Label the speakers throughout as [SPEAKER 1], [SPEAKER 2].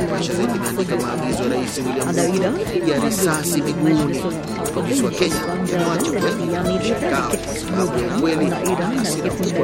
[SPEAKER 1] limeandika maagizo ya Rais William Ruto ya risasi miguuni. Polisi wa Kenya wamewacha mshangao sababu ya kweli hasira kubwa.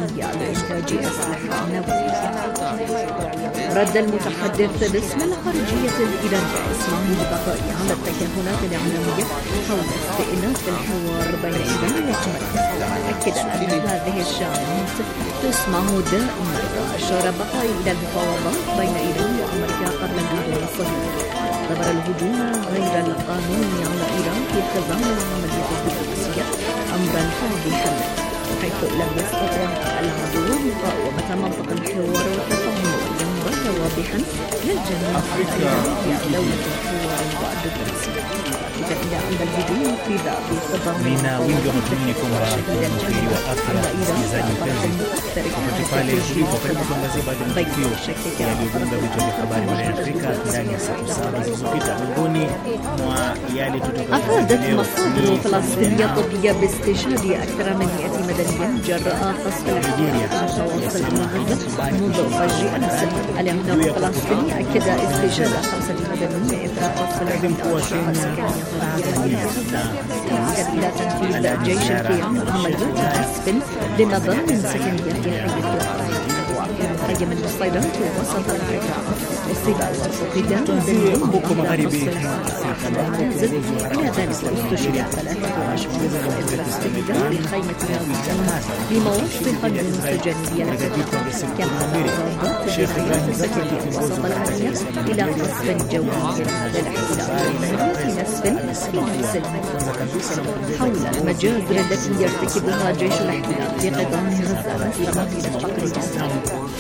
[SPEAKER 2] رد المتحدث باسم الخارجية الإيرانية إسماعيل البقائي على التكهنات الإعلامية حول استئناف الحوار بين إيران وأمريكا، أكد أن هذه الشائعات تسمع دائما، وأشار بقائي إلى المفاوضات بين إيران وأمريكا قبل الهجوم الصهيوني. اعتبر الهجوم غير القانوني على إيران في خزان العملية الدبلوماسية أمرا فادحا، حيث لم يستطع العدو مقاومة منطق الحوار والتفاهم غير واضحا للجميع في دولة الحوار والدبلوماسية، مؤكدا إلى أن الهجوم في ذات خضم
[SPEAKER 3] matumaini kwamba mhubiri wa afya msikilizaji mpenzi popote pale ulipo, karibu tuangazie baadhi ya matukio yaliyogonga vichwa vya habari barani Afrika ndani ya siku 7 zilizopita. Miongoni mwa yale
[SPEAKER 2] أفادت مصادر فلسطينية طبية باستشهاد أكثر من 100 مدنيا جراء قصف العدوان المتواصل إلى غزة منذ فجر أمس. الإعلام الفلسطيني أكد استشهاد 5 مدنيين إثر قصف العدوان إلى تنفيذ جيش القيام عمليات قصف لمباني سكنية في حي القطاع ومخيم المصيدات وسط القطاع والسباع والقتال
[SPEAKER 3] huko magharibi
[SPEAKER 2] منزل. إلى ذلك استشهد 23 فلسطينيين في خيمة في مواصف الجنوبية التي كما تعرضت لحياة السكنية وسط القرية إلى قصف جوي للاحتلال في نسف في نفس المكان. حول المجازر التي يرتكبها جيش الاحتلال في قطاع غزة مستمر تقريبا.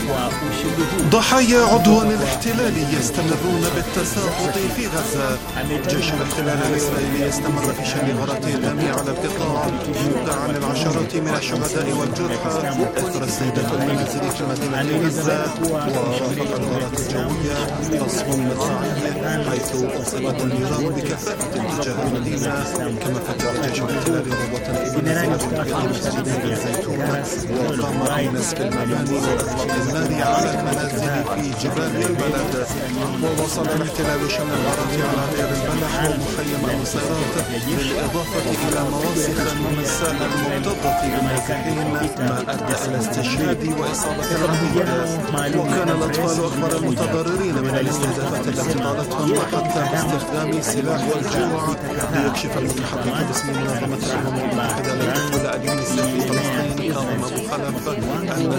[SPEAKER 4] ضحايا عدوان الاحتلال يستمرون بالتساقط في غزة. جيش الاحتلال الإسرائيلي يستمر في شن غارات الدم على القطاع يوقع عن العشرات من الشهداء والجرحى أثر استهداف المنازل في مدينة غزة، ورافق الغارات الجوية قصف مدفعي حيث أصابت النيران بكثافة تجاه المدينة. كما فتح جيش الاحتلال ربوة في مدينة الزيتون وقام بنسف المباني وإطلاق النار على المنازل في جبال البلد. ووصل الاحتلال شن الغارات على دير البلح ومخيم المصيرات بالإضافة إلى مواسخ المساء المكتظة بالنازحين، ما أدى إلى استشهاد وإصابة العديد. وكان الأطفال أكبر المتضررين من الاستهدافات التي طالتهم حتى باستخدام سلاح والجوع. ليكشف المتحدث باسم منظمة الأمم المتحدة للطفولة اليونيسف في فلسطين كاظم أبو خلف أن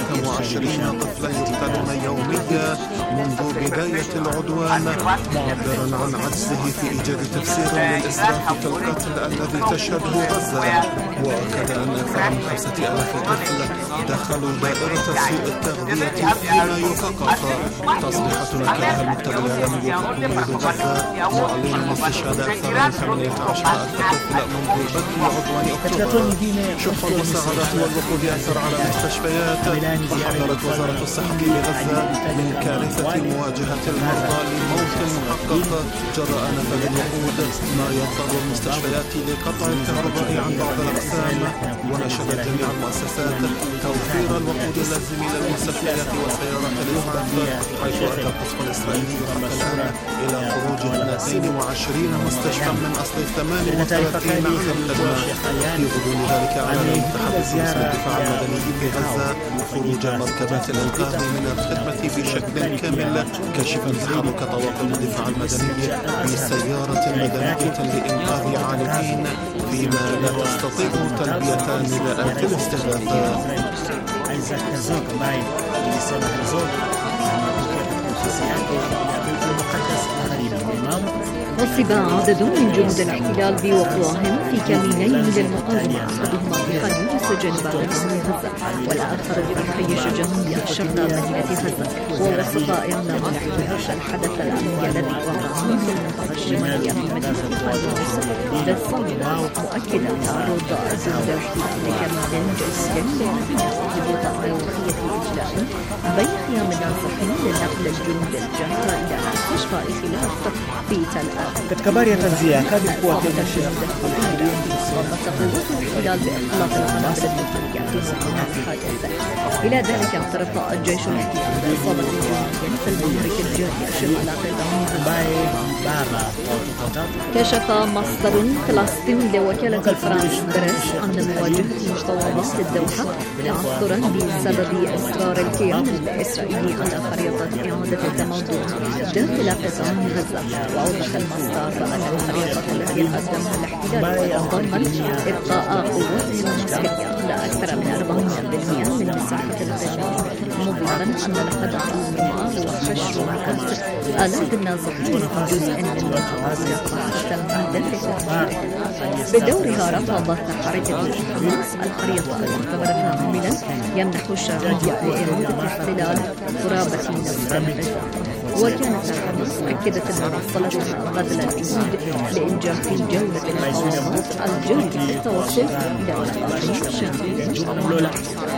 [SPEAKER 4] 27 طفلا يقتلون يوميا منذ بداية العدوان، معبرا عن عجزه في إيجاد تفسير للإسراف في القتل الذي تشهده غزة. وأكد أن أكثر من 5000 طفل دخلوا دائرة سوء التغذية فيما يفقط. تصريحات نكرها المكتب الإعلامي الحكومي بغزة معلنا استشهاد أكثر من 18,000 طفل منذ بدء عدوان أكتوبر. شح المساعدات والوقود أثر على المستشفيات. وحذرت وزارة الصحة بغزة من كارثة مواجهة المرضى لموت محقق جراء نفذ الوقود، ما يضطر المستشفيات لقطع الكهرباء عن بعض الأقسام. ونشدت جميع المؤسسات توفير الوقود اللازم للمستشفيات وسيارات الإسعاف، حيث أدى القصف الإسرائيلي حتى الآن إلى خروج 22 مستشفى من أصل 38 عن الخدمة. في غضون ذلك أعلن المتحدث باسم الدفاع المدني في غزة خروج مركبات الإنقاذ من الخدمة بشكل كامل، كاشفا تحرك طواقم الدفاع المدني بسيارة مدنية لإنقاذ عالقين فيما لا تستطيع تلبية نداءات الاستغاثة.
[SPEAKER 2] وصب عدد من جنود الاحتلال بوقوعهم في كمينين للمقاومة، أحدهما في خان يونس جنوب غزة والآخر في حي الشجاعية شرق مدينة غزة. ووصف إعلام الاحتلال الحدث الأمني الذي وقع في المنطقة الشمالية من مدينة خان يونس بالصدمة، مؤكدا تعرض جنود الاحتلال لكمين جسد لمدينة ضبوط عوضية إجلاء بين خيام النازحين لنقل الجنود الجرحى إلى مستشفى إخلاف في تل أبيب.
[SPEAKER 3] Katika habari ya tanzia, kadi mkuu wa Kenya
[SPEAKER 2] الاحتلال بإطلاق القنابل النووية في موقع الحادث. إلى ذلك اعترف الجيش الاحتلال بإصابة جنودين في المعركة الجارية شمال كشف مصدر فلسطيني لوكالة فرانس بريس عن مواجهة مفاوضات الدوحة تعثرا بسبب إصرار الكيان الإسرائيلي على خريطة إعادة التمدد داخل قطاع غزة. وأوضح المصدر أن الخريطة التي قدمها الاحتلال تتضمن إبقاء قوات العسكرية على أكثر من 400% من مساحة التجمع، مضيفا أن الهدف منها هو حشر مئات آلاف النازحين في جزء من منطقة المهددة. بدورها رفضت حركة حماس الخريطة واعتبرتها عاملا يمنح الشرعية لإرادة احتلال قرابة نصف غزة. وكانت حماس أكدت مواصلتها بذل الجهود لإنجاح جولة المفاوضات الجارية للتوصل إلى اتفاق شامل.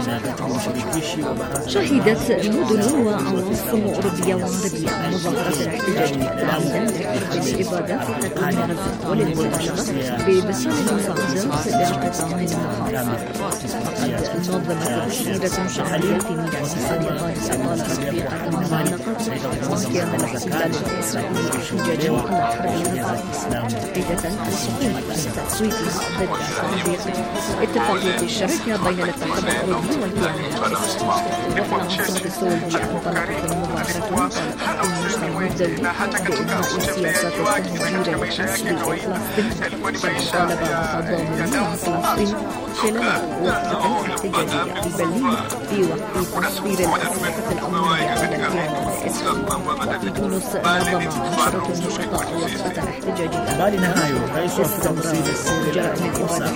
[SPEAKER 2] شهدت مدن وعواصم أوروبية وعربية مظاهرات الاحتجاجية تعمدا لحرب الإبادات في قطاع غزة وللمطالبة بإدخال المساعدات للقطاع المحاصر. وقد نظمت تشكيلة شعبية في ميدان سوريا طالبة بعدم المعلقات وكان الاحتلال الإسرائيلي احتجاجا على حرب غزة تهديدا الحكومة بتسويتها ضد تعليق اتفاقية الشراكة بين الاتحاد الأوروبي والكيان الإسرائيلي. وفي عاصمة سول انطلقت المظاهرة طالبت المجتمع الدولي بإنهاء سياسات التهجير والتسليط الفلسطيني، كما طالب متضامنون مع فلسطين خلال وقفة احتجاجية في برلين في وقت تصوير الأسلحة الأمنية على الكيان الإسرائيلي. وفي تونس نظم عشرة نشطاء وقفة احتجاجية جرائم الإبادة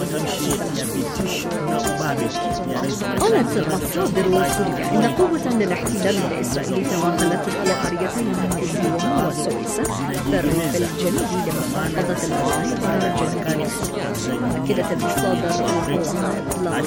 [SPEAKER 2] قالت مصادر سوريا إن قوة للاحتلال الإسرائيلي توغلت في قريتين من إدلب وسويسة في الريف الجنوبي لمحافظة القرار الجنوبي. أكدت المصادر وقوع إطلاق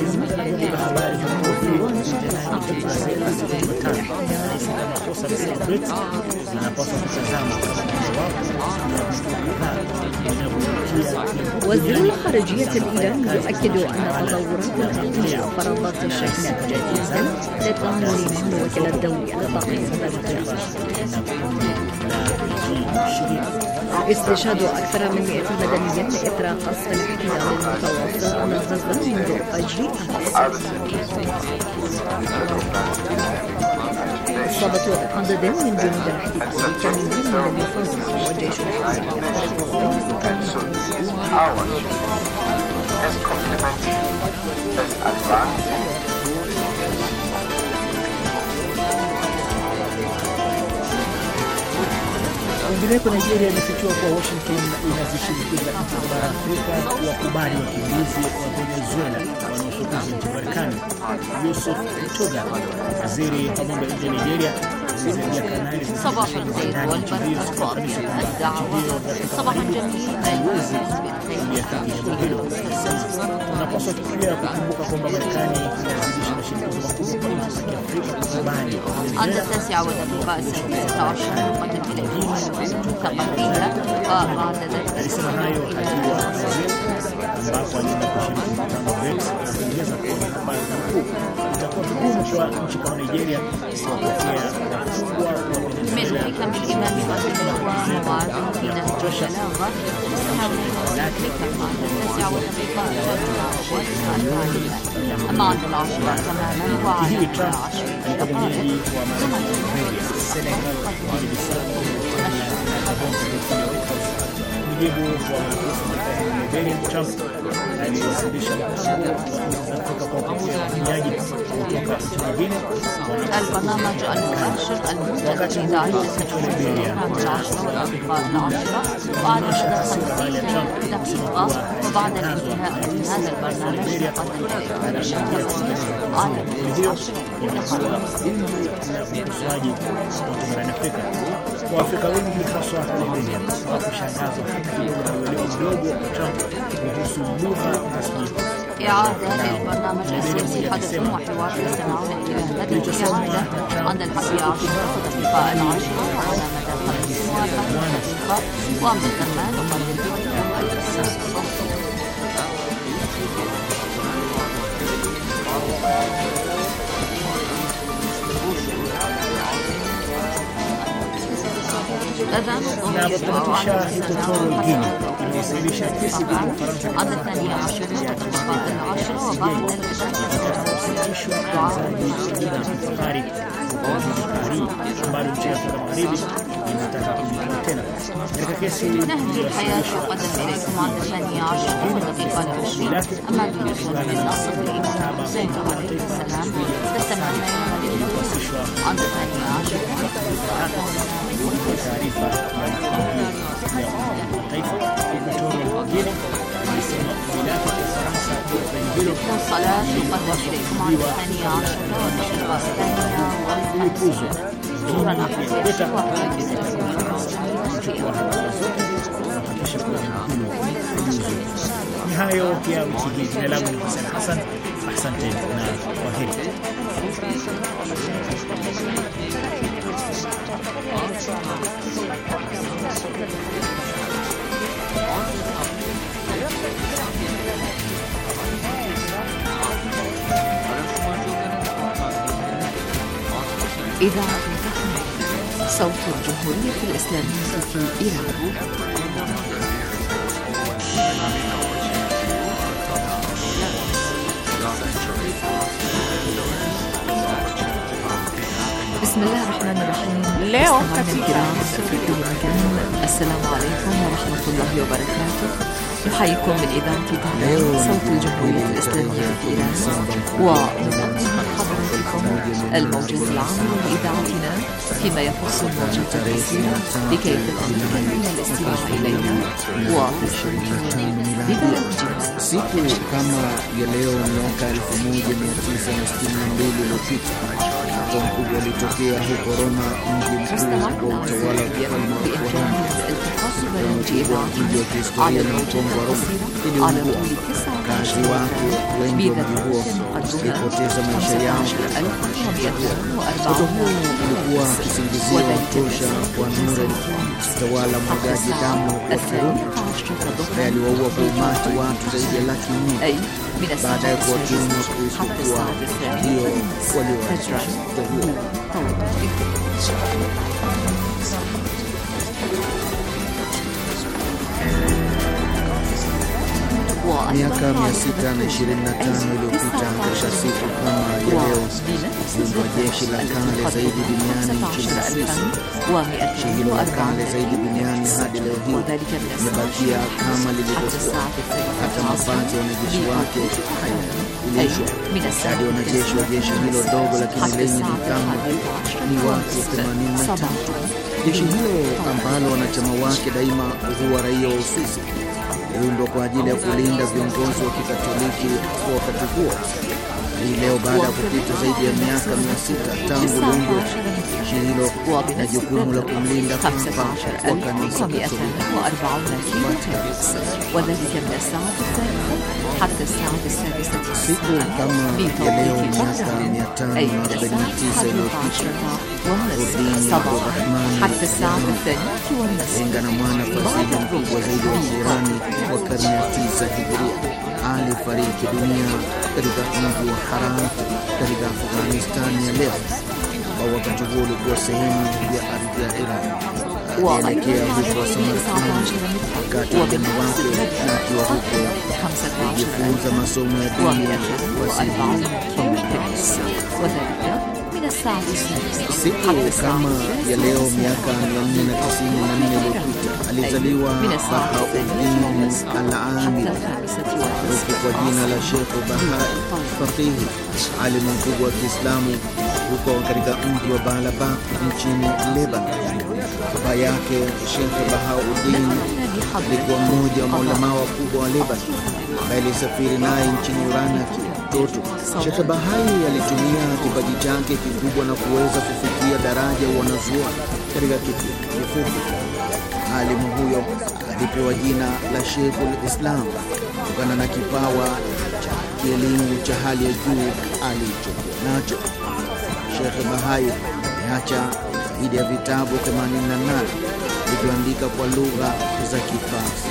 [SPEAKER 2] وزير الخارجية الإيراني يؤكد أن تطورات التقنية فرضت شكلا جديدا للتعامل مع الوكالة الدولية للطاقة الذرية. استشهاد أكثر من 100 مدنيا إثر قصف الاحتلال المتواصل على غزة منذ فجر أمس. إصابة عدد من جنود الاحتلال كاملين من المفاوضين والجيش
[SPEAKER 3] Kwingineko, Nigeria imefichua kuwa Washington inazishinikiza nchi za bara Afrika wakubali wakimbizi wa Venezuela wanaofukuzwa nchini Marekani. Yusuf Tuga, waziri wa mambo ya nje ya Nigeria,
[SPEAKER 5] صباح الخير والبركة الفاضلة. صباح جميل
[SPEAKER 3] unapaswa pia kukumbuka kwamba Marekani inazidisha mashinikizo makubwa kwa nchi za Kiafrika kukubali.
[SPEAKER 5] عند 9:26 قدم إلى متقدمة وبعد ذلك
[SPEAKER 3] alisema hayo akiwa ambapo alienda kushiriki mkutano wa BRICS na kuongeza kuwa habari kuu itakuwa vigumu kwa nchi kama Nigeria kuwapokea wafungwa wa
[SPEAKER 5] من حكم الإمام والمعارضين في نهج البلاغة تحاول الأمريكا بعد 9 أما عند 10 تماما وعلى 10 دقائق
[SPEAKER 3] mujibu wa Nigeria, Trump aliwasilisha mpango wa kutoka kwa wahamiaji kutoka nchi nyingine.
[SPEAKER 5] البرنامج المباشر المنتج إذاعة التلفزيون من 10 ودقيقة 10 وعلى مدى 50 دقيقة. وبعد الانتهاء من هذا البرنامج يقدم على
[SPEAKER 3] Waafrika wengi haswa Nigeria wakushangazwa hata kidogo na uelewa mdogo wa Trump kuhusu lugha rasmi.
[SPEAKER 5] إعادة للبرنامج السياسي حدث وحوار يستمعون إلى هذه الإعادة عند 11 ودقيقة 10 وعلى مدى 50 ومن ثم نقدم لكم
[SPEAKER 3] Inatamatisha Equatorial Guinea imewasilisha kesi dhidi ya Ufaransa
[SPEAKER 5] عدد 12 وتتبقى العشرة وبعد
[SPEAKER 3] kusitishwa uuzaji bidhaa kifahari huko Paris, ambalo nchi ya Afrika Magharibi inataka kumiliki tena. Katika kesi
[SPEAKER 5] نهدي الحياة تقدم إليكم عدد 12 والدقيقة 20 أما الوصول للنصر لإمام حسين عليه السلام تستمر عدد 12
[SPEAKER 3] taarifa ya taifa Equatorial Guinea ilisema milaki ya Ufaransa hilo
[SPEAKER 5] الصلاة تقدم إليكم عدد 12 والدقيقة 52 شكرا
[SPEAKER 3] ni hayo ya wiki hii. Jina langu ni Hussein Hassan, asante na kwaheri.
[SPEAKER 2] إذاعة صوت الجمهورية الإسلامية في إيران. بسم الله الرحمن الرحيم.
[SPEAKER 6] leo katika
[SPEAKER 2] في كل مكان السلام عليكم ورحمة الله وبركاته. نحييكم من إذاعة صوت الجمهورية الإسلامية في إيران ونقدم لحضراتكم الموجز العام لإذاعتنا فيما يخص الموجات القصيرة لكي تتمكن من الاستماع إلينا وتستمتعون ببرامجنا.
[SPEAKER 1] Siku kama ya leo mwaka 1962 uliopita, moto mkubwa ulitokea huko Roma, mji mkuu wa utawala wa kifalme wa Roma. Mji wa kihistoria na mkongo wa Roma iliungua. Wakazi wake wengi wa mji huo walipoteza maisha yao. Moto huo ulikuwa kisingizio tosha kwa Nurel, mtawala mwagaji damu wa Kirumi, ambaye aliwaua kwa umati watu zaidi ya 100,000 baada ya kuwatumwa kuwa ndio walioanzisha moto huo. Miaka 625 iliyopita katika siku kama ya leo, mjumbe wa jeshi la kale zaidi duniani nchini Uswisi. Jeshi hilo la kale zaidi duniani hadi leo hii limebakia kama lilivyokuwa. Hata mavazi ya wanajeshi wake hayabadilishwa. Idadi ya wanajeshi wa jeshi hilo dogo lakini lenye nidhamu ni watu 83. Jeshi hilo ambalo wanachama wake daima huwa raia wa Uswisi iliundwa kwa ajili ya kulinda viongozi wa Kikatoliki kwa wakati huo. Hii leo baada ya kupita zaidi ya miaka 600 tangu liundwe, jeshi hilo na jukumu la kumlinda Papa wa Kanisa Katoliki. Siku kama ya leo miaka 549 iliyopita, Udin Abdurrahman Zenga na mwana fasihi mkubwa zaidi wa Irani wa karne ya 9 Hijiria alifariki dunia katika mji wa Harat katika Afghanistan ya leo, ambao wakati huo ulikuwa sehemu ya ardhi ya Iran. Alielekea huko Samarkand wakati wageni wake na akiwa huko kujifunza masomo ya dini wasihi. Siku kama ya leo miaka 494 iliyopita alizaliwa Bahauddin al-Amili, maarufu kwa jina la Sheikh Bahai, faqihi, alimu mkubwa wa Kiislamu huko katika mji wa Baalabak nchini Lebanon. Baba yake Sheikh Bahauddin alikuwa mmoja wa maulama wakubwa wa Lebanon ambaye alisafiri naye nchini Iran akiwa mtoto. Sheikh Bahai alitumia kipaji chake kikubwa na kuweza kufikia daraja ya wanazuoni katika kipindi kifupi. Alimu huyo alipewa jina la Sheikhul Islam kutokana na kipawa cha kielimu cha hali ya juu alichokuwa nacho. Sheikh Bahai ameacha zaidi ya vitabu 88 likiandika kwa lugha za Kifarsi.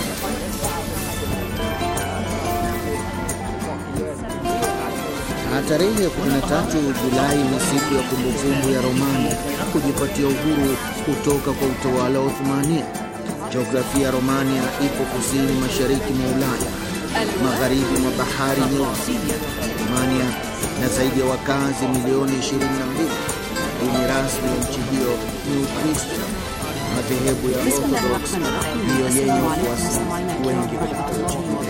[SPEAKER 1] Tarehe 13 Julai ni siku ya kumbukumbu ya Romania kujipatia uhuru kutoka kwa utawala wa Uthmania. Jiografia ya Romania ipo kusini mashariki mwa Ulaya, magharibi mwa bahari Nyeusi. Romania na zaidi ya wakazi milioni 22. Dini rasmi ya nchi hiyo ni Ukristo. Madhehebu ya Orthodox ndiyo yenye wafuasi wengi katika nchi hiyo.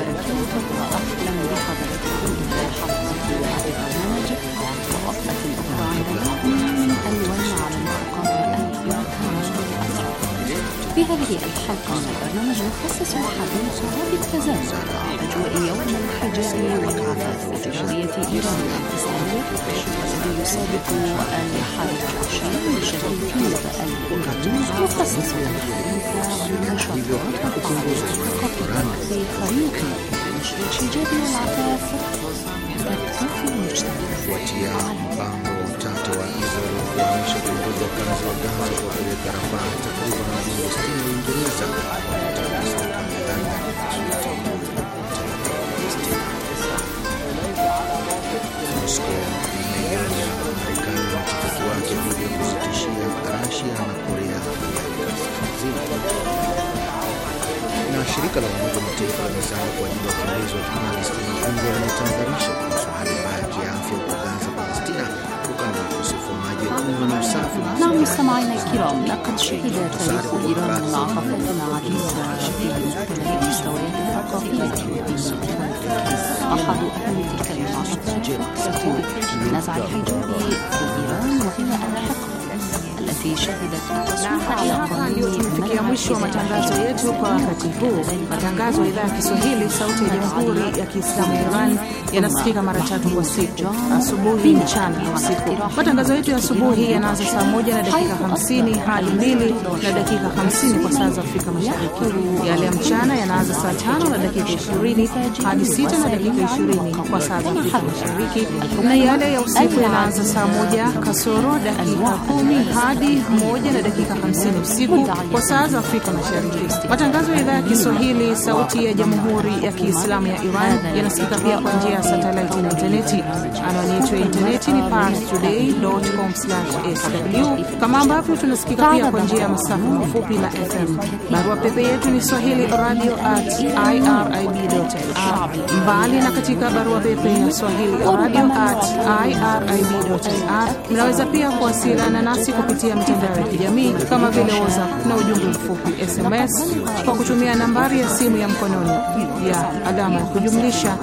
[SPEAKER 5] في هذه الحلقة من البرنامج نخصص حديثنا بالتزامن أجواء يوم الحجاج والعفاف بجمهورية إيران الإسلامية الذي يسابق 21 لشهر تير الأردن، نخصص الحديث عن نشاطات الثقافة في خريطة نشر الحجاج والعفاف في المجتمع.
[SPEAKER 1] Mpango wa Israel kuhamisha viongozi wa kazi wa Gaza kwa kupeleka Rafah takriban wajumbe 60 wa Uingereza Moscow imeionya Marekani na mtikaki wake dhidi ya kuzitishia Russia na Korea ya Kaskazini. Na shirika la Umoja wa Mataifa la misaada kwa ajili ya wakimbizi wa Palestina UNRWA limetahadharisha kuhusu hali mbaya ya kiafya huko Gaza, Palestina, kutokana na ukosefu wa maji ya kunywa na usafi.
[SPEAKER 5] نعم مستمعينا الكرام، لقد شهد تاريخ إيران العاطفة العديدة في مختلف المستويات الثقافية والدينية والفكرية. أحد أهم تلك المعطفات فترة نزع الحجاب في إيران، وهي الحقبة التي شهدت تصويت على قانون.
[SPEAKER 6] Tumefikia mwisho wa matangazo yetu kwa wakati huu. Matangazo ya idhaa ya Kiswahili sauti ya Jamhuri ya Kiislamu ya Iran yanasikika mara 3 kwa siku: asubuhi, mchana na usiku. Matangazo yetu ya asubuhi yanaanza saa 1 na dakika 50 hadi 2 na dakika 50 kwa saa za Afrika Mashariki. Yale ya mchana yanaanza saa 5 na dakika 20 hadi 6 na dakika 20 kwa saa za Afrika Mashariki, na yale ya usiku yanaanza saa 1 kasoro dakika 10 hadi 1 na dakika 50 usiku kwa saa za Afrika Mashariki. Matangazo ya idhaa ya Kiswahili sauti ya Jamhuri ya Kiislamu ya Iran yanasikika pia kwa njia ya satellite na interneti. Anwani yetu ya interneti ni parstoday.com/sw, kama ambavyo tunasikika pia kwa njia ya masafa mafupi na FM. Barua pepe yetu ni swahili@irib.ir. Mbali na katika barua pepe ya swahili@irib.ir, mnaweza pia kuwasiliana nasi kupitia mitandao ya kijamii kama vile WhatsApp na ujumbe mfupi SMS kwa kutumia nambari ya simu ya mkononi ya alama ya kujumlisha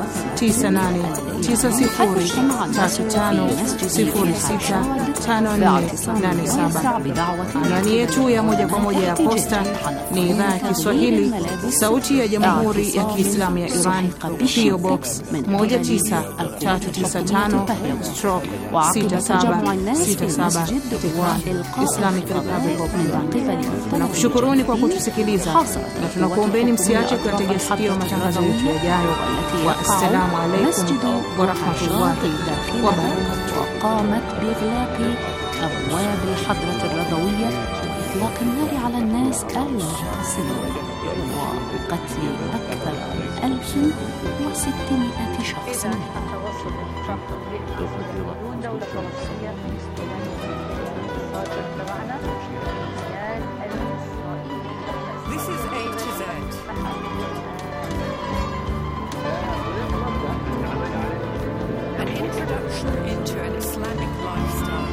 [SPEAKER 6] 989060654887. Anwani yetu ya moja kwa moja ya posta ni idhaa ya Kiswahili sauti ya Jamhuri ya Kiislamu ya Iran, PO Box 19367/6767 Islamic Republic of Iran. Tunakushukuruni kwa kutusikiliza na tunakuombeni msiache kuyategea sikio matangazo yetu yajayo. Assalamu alaykum wa rahmatullahi wa barakatuh.
[SPEAKER 5] قامت بإغلاق أبواب الحضرة الرضوية وإطلاق النار على الناس المعتصمين وقتل أكثر من 1600 شخص.
[SPEAKER 7] This is A to Z. An introduction into an Islamic lifestyle.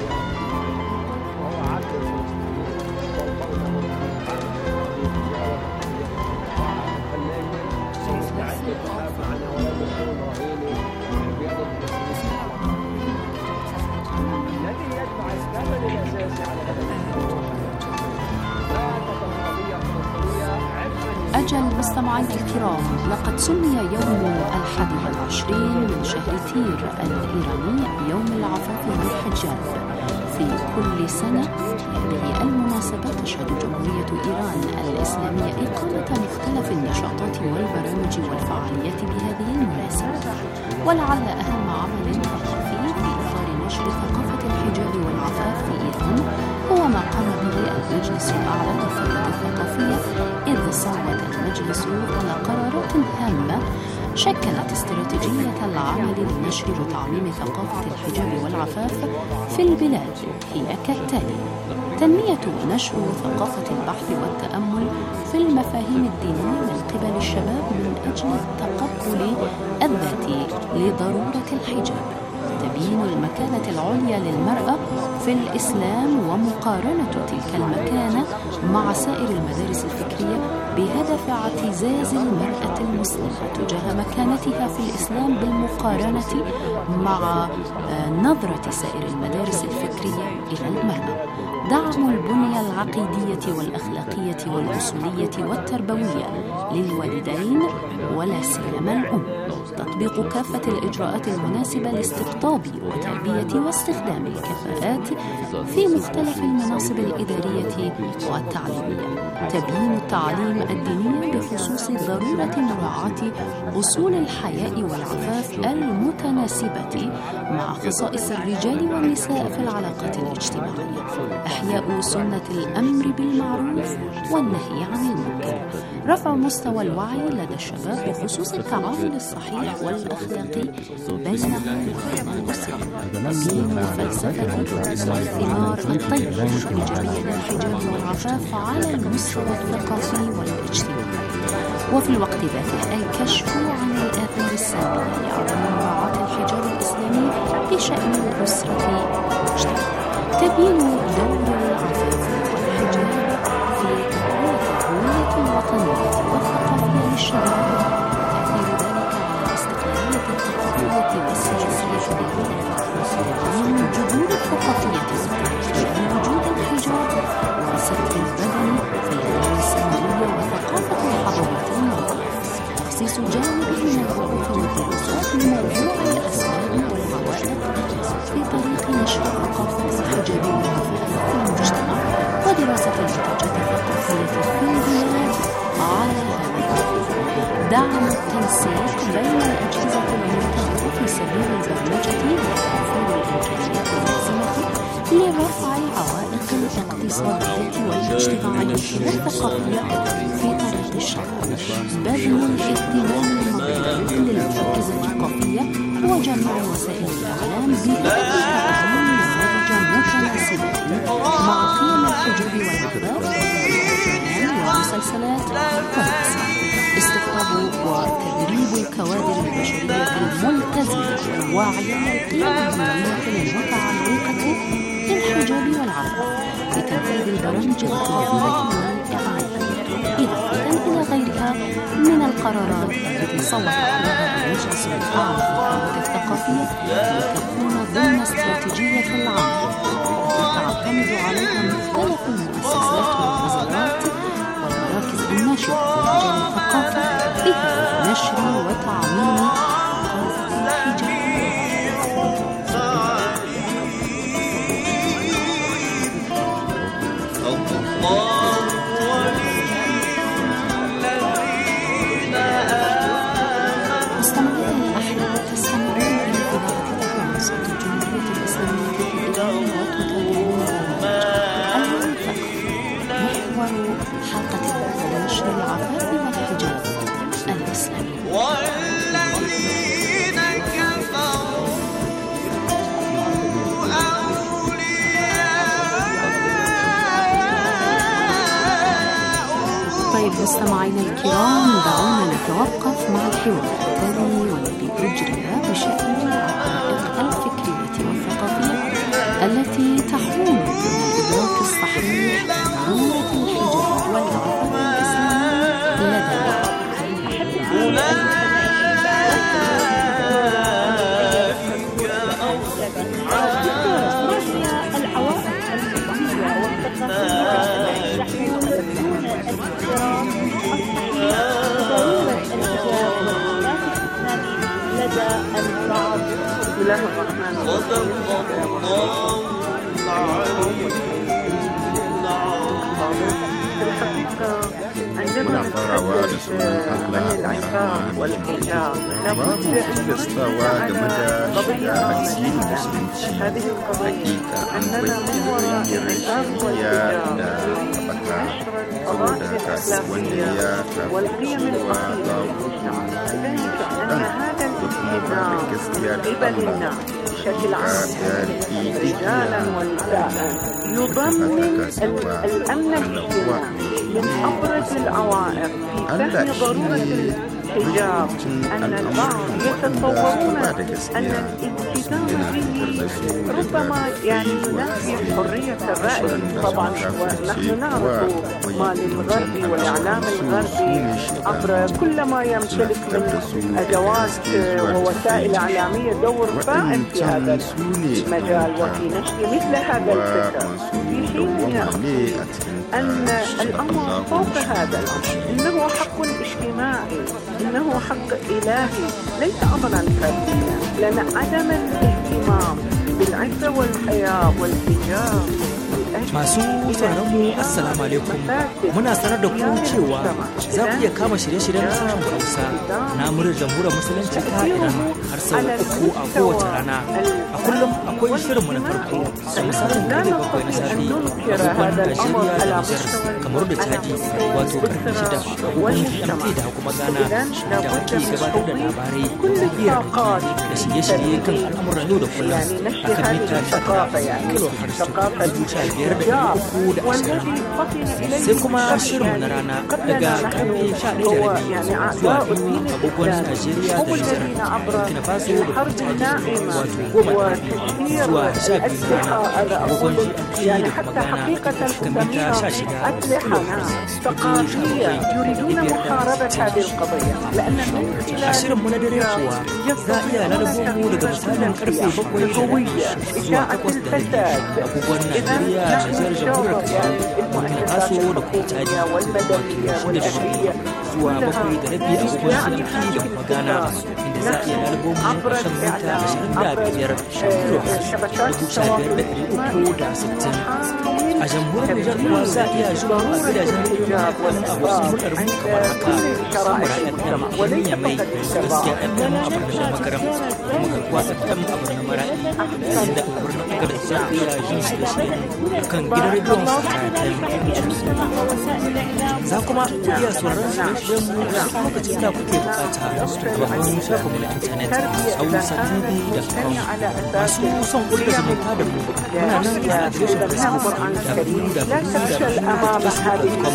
[SPEAKER 5] أجل مستمعينا الكرام، لقد سمي يوم 21 من شهر تير الإيراني يوم العفاف والحجاب. في كل سنة هذه المناسبة تشهد جمهورية إيران الإسلامية إقامة مختلف النشاطات والبرامج والفعاليات بهذه المناسبة، ولعل أهم عمل ثقافي في إطار نشر ثقافة الحجاب الحجاب والعفاف في إيران هو ما قام به المجلس الأعلى للثروة الثقافية، إذ صوت المجلس على قرارات هامة شكلت استراتيجية العمل لنشر وتعميم ثقافة الحجاب والعفاف في البلاد، هي كالتالي: تنمية ونشر ثقافة البحث والتأمل في المفاهيم الدينية من قبل الشباب من أجل التقبل الذاتي لضرورة الحجاب، تبيين المكانة العليا للمرأة في الإسلام ومقارنة تلك المكانة مع سائر المدارس الفكرية بهدف اعتزاز المرأة المسلمة تجاه مكانتها في الإسلام بالمقارنة مع نظرة سائر المدارس الفكرية إلى المرأة، دعم البنية العقيدية والأخلاقية والأصولية والتربوية للوالدين ولا سيما الأم، تطبيق كافة الإجراءات المناسبة لاستقطاب وتربية واستخدام الكفاءات في مختلف المناصب الإدارية والتعليمية، تبيين التعليم الديني بخصوص ضرورة مراعاة أصول الحياء والعفاف المتناسبة مع خصائص الرجال والنساء في العلاقات الاجتماعية، إحياء سنة الأمر بالمعروف والنهي عن المنكر، رفع مستوى الوعي لدى الشباب بخصوص التعامل الصحيح والأخلاقي بينهم وبين الأسرة، تبيين فلسفة والثمار الطيبة الإيجابية للحجاب والعفاف على المستوى الثقافي والاجتماعي، وفي الوقت ذاته الكشف عن الآثار السلبية لعدم مراعاة الحجاب الإسلامي في شأن الأسرة والمجتمع، تبيين دور العفاف والحجاب في تقوية الهوية الوطنية والثقافية للشباب، تأثير ذلك على الاستقلالية الثقافية والسياسية للبلاد، تبيين الجذور الثقافية والتاريخية لوجود الحجاب وستر البدن في الأدوار السماوية وثقافة الحضارات الماضية، تخصيص جانب من البحوث والدراسات لموضوع الأسباب والعوائق في طريق نشر ثقافة الحجاب والعفاف في المجتمع ودراسة المنتجات الثقافية في البلاد على هذا، دعم التنسيق بين الأجهزة المرتبطة في سبيل البرمجة وتوفير الإمكانيات اللازمة لرفع العوائق الاقتصادية والاجتماعية والثقافية في طريق الشباب، بذل الاهتمام المضبوط للمراكز الثقافية وجميع وسائل الإعلام بهدف تقديم نماذج متناسبة مع قيم الحجاب والعفاف في الأفلام والمسلسلات والأفلام، استقطاب وتدريب الكوادر البشرية الملتزمة والواعية للقيم الدينية المتعلقة بالحجاب والعفاف في تنفيذ البرامج التربوية والإعلامية، إضافة إلى غيرها من القرارات التي صوت عليها المجلس الأعلى للثروة الثقافية لتكون ضمن استراتيجية العمل التي تعتمد عليها مختلف المؤسسات والوزارات والمراكز الناشئة في مجال الثقافة بهدف نشر وتعميم ثقافة الحجاب. مستمعينا الكرام، دعونا نتوقف مع الحوار التالي والذي أجري بشأن العقائد الفكرية والثقافية التي تحول من الإدراك الصحيح لضرورة الحجاب والعفاف الإسلامي لدى
[SPEAKER 8] بسم الله الرحمن الرحيم. في الحقيقة عندما ina farawa da sunan Allah mai rahama mai jin ƙai. Babu tilastawa game da shiga addinin musulunci. Hakika an bayyana hanyar shiriya da haɓaka. Saboda haka wanda ya tafi cewa za ku ɗan da kuma ba da gaskiya da Allah.
[SPEAKER 9] بشكل عام رجالا ونساء يضمن الأمن الاجتماعي من أبرز العوائق في فهم ضرورة الحجاب أن البعض يتصورون أن الالتزام به ربما ينافي حرية الرأي. طبعا ونحن نعرف ما للغرب والإعلام الغربي عبر كل ما يمتلك من أدوات ووسائل إعلامية دور فاعل في هذا المجال وفي نشر مثل هذا الفكر، في حين أن الأمر فوق هذا الأمر إنه حق اجتماعي، إنه حق إلهي، ليس أمرا فرديا. لأن عدم الاهتمام بالعفة والحياة والحجاب
[SPEAKER 10] Masu sauraronmu Assalamu alaikum, muna sanar da ku cewa za ku iya kama shirye-shiryen sashen Hausa na muryar jamhuriyar musulunci ta Iran har sau 3 a kowace rana. A kullum akwai shirinmu na farko da misalin karfe 7 na safe agogon Najeriya da Nijar kamar da Chadi, wato karfe 6 agogon GMT da kuma Ghana, da muke gabatar da labarai biyar da shirye-shirye kan al'amuran yau da kullum a kan mita 19 kilohertz 5,320. sai kuma shirinmu na rana daga karfe 11:30 zuwa 2 agogon Najeriya da Nijar, Burkina Faso da kuma Chadi, wato 10:30 zuwa 12 na rana agogon GMT da kuma Ghana kan mita 16 a shirinmu na dare kuwa za a iya lalabo mu daga misalin karfe 7 zuwa 8:30 agogon Najeriya da Nijar, jamhuriyar Burkina Faso da kuma Chadi, wato 6 zuwa 7:30 agogon GMT da kuma Ghana, inda za a iya lalabo mu kan mita 25 a jamhuriyar Nijar kuma za a iya zuwa a gidajen rediyo a wasu hulɗar mu kamar haka: Samura FM a birnin Yamai, Gaskiya FM a birnin Magaram, kuma Garkuwa FM a birnin Maradi, inda a birnin Agadez za a iya jin shirye-shirye kan gidan rediyon Sahara. Za kuma ku iya sauraron shirye-shiryen mu a duk lokacin da kuke bukata a babban shafin mu na intanet hausatv.com. Masu son ƙulla zumunta da mu muna nan a adireshin Facebook www.facebook.com/hausatv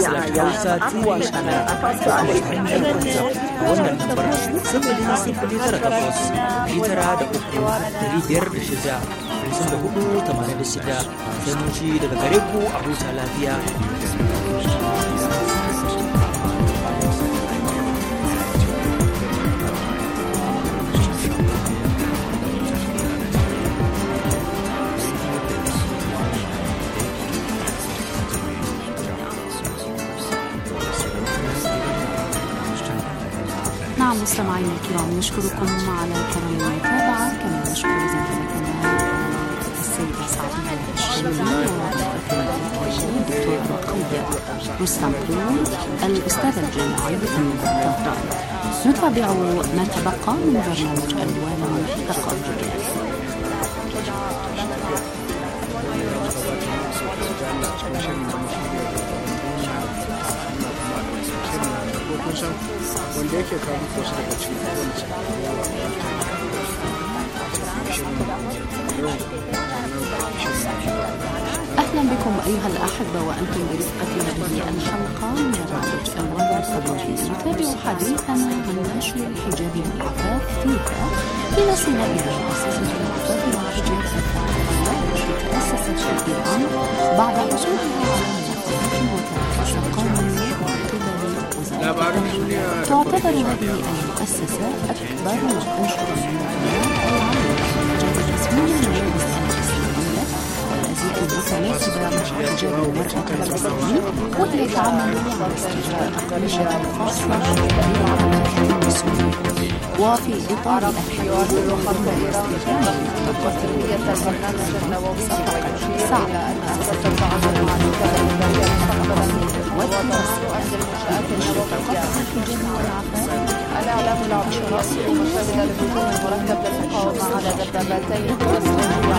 [SPEAKER 10] a wannan lambar 009-9-3-506 sai mun ci daga gare ku a huta lafiya.
[SPEAKER 11] نعم مستمعينا الكرام، نشكركم على كرم المتابعة، كما نشكر زميلتنا السيدة سعدية الشريمي والدكتور رقية رستم طول الأستاذ الجامعي في طهران. نتابع ما تبقى من برنامج ألوان ثقافية.
[SPEAKER 1] wanda yake kawo wasu daga cikin
[SPEAKER 11] أهلا بكم أيها الأحبة وأنتم برفقة هذه الحلقة من برنامج ألوان ثقافية. نتابع حديثنا عن نشر الحجاب والعفاف كيف لنصل إلى مؤسسة العفاف والحجاب الثقافية التي تأسست في إيران بعد حصولها على موافقة وتنفيذ قانوني من قبل وزارة الداخلية. تعتبر هذه المؤسسة أكبر وأشهر المنظمات العالمية للحجاب الرسمي للمدارس الإسلامية والتي متناسبة مع حجاب المرأة الإسلامي، وهي تعمل على استجابة الأقلية الخاصة بالعمل المسلمين. وفي إطار الحوار وخطة الاستجابة للتطبيق صعب مؤسسة التعامل مع والتنسيق الحجاب والعفاف.
[SPEAKER 5] الإعلام العربي الأصلي مشاهد الهجوم المركب للمقاومة على دبابتين وسلاح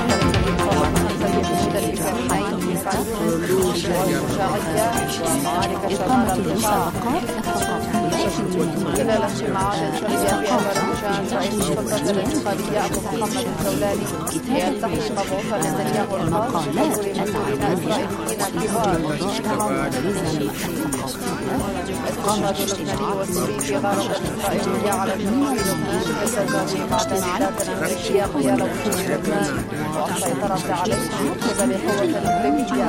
[SPEAKER 11] إقامة المسابقات الثقافية
[SPEAKER 5] خلال اجتماعات شهرية في أذربيجان رئيس السلطة الانتقالية أبو محمد الزولاني يلتقي مبعوث نتنياهو الخاص بحضور مسؤولين إسرائيليين كبار. الاقتصاد اللبناني والسوري في غارة إسرائيلية على جنوب لبنان يتزاوي مع تهديدات أمريكية حيال وجود لبنان والسيطرة عليه من قبل قوة ليبية.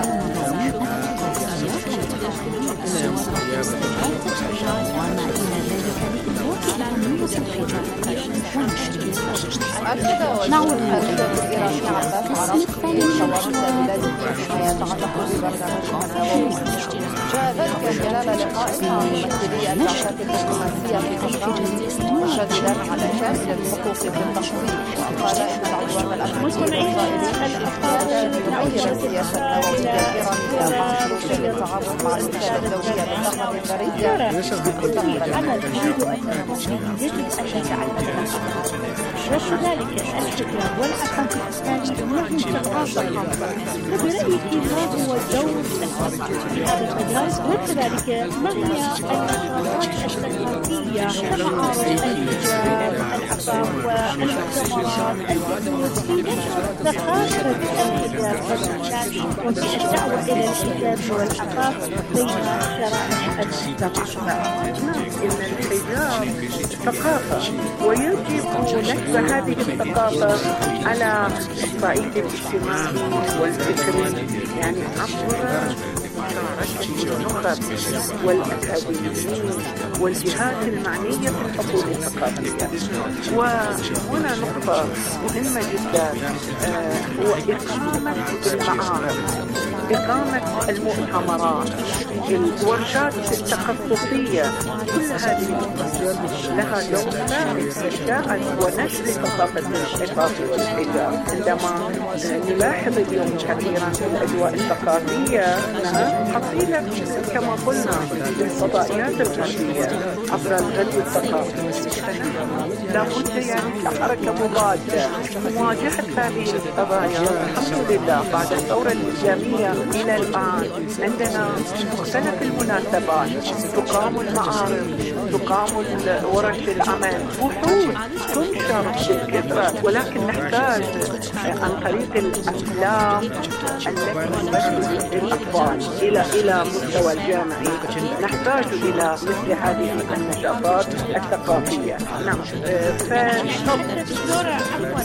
[SPEAKER 5] نعود الإيراني عباس عراقي حوار البلاد فيما يتعلق ببرنامج النووي. جاء ذلك خلال لقاء مع ممثلي البعثات الدبلوماسية في طهران مشددا على كامل الحقوق في التخطيط، وقال إن العدوان الأمريكي الإسرائيلي يحتاج أن يغير السياسة النووية الإيرانية مع شروط للتعاون مع الوكالة الدولية للطاقة الذرية.
[SPEAKER 2] أنا أريد أن نقول يجب أن نتعلم وكذلك الحجاب والعفاف الإسلامي له ثقافة خاصة. وبرأيك ما هو دور الثقافة في هذا المجال، وكذلك ما هي النشاطات الثقافية كمعارض الحجاب العفاف والمؤتمرات البحوث في نشر ثقافة الحجاب الإسلامي وفي الدعوة إلى الحجاب والعفاف بين شرائح المجتمع؟
[SPEAKER 9] إن الحجاب ثقافة ويجب نشر هذه الثقافة على الصعيد الاجتماعي والفكري، يعني عبر النخب والأكاديميين والجهات المعنية بالحقوق الثقافية. وهنا نقطة مهمة جدا هو إقامة المعارض، إقامة المؤتمرات، الورشات التخصصية. كل هذه لها دور ثاني في إنشاء ونشر ثقافة العفاف والحجاب. عندما نلاحظ اليوم كثيرا في الأجواء الثقافية حصيلة كما قلنا للفضائيات الغربية عبر الغزو الثقافي، لابد يعني حركة مضادة مواجهة هذه القضايا. الحمد لله بعد الثورة الإسلامية إلى الآن عندنا مختلف المناسبات، تقام المعارض، تقام ورش العمل، بحوث تنشر بكثرة، ولكن نحتاج عن طريق الأفلام التي تمثل الأطفال إلى مستوى الجامعي، نحتاج إلى مثل هذه النشاطات الثقافية. نعم.
[SPEAKER 2] دكتورة